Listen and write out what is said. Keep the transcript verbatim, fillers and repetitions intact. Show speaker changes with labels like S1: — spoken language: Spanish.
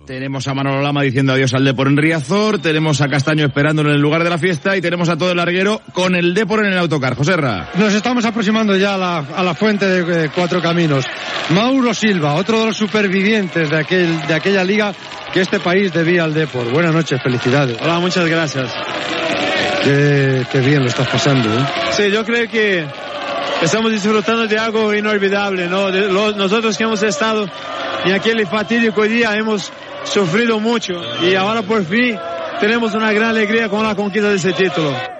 S1: Tenemos a Manolo Lama diciendo adiós al Depor en Riazor, tenemos a Castaño esperándolo en el lugar de la fiesta y tenemos a todo el larguero con el Depor en el autocar. Joserra.
S2: Nos estamos aproximando ya a la, a la fuente de eh, Cuatro Caminos. Mauro Silva, otro de los supervivientes de, aquel, de aquella liga que este país debía al Depor. Buenas noches, felicidades.
S3: Hola, muchas gracias.
S2: Qué, qué bien lo estás pasando, ¿eh?
S3: Sí, yo creo que estamos disfrutando de algo inolvidable, ¿no? De, lo, nosotros que hemos estado en aquel fatídico día hemos sufrido mucho y ahora por fin tenemos una gran alegría con la conquista de ese título.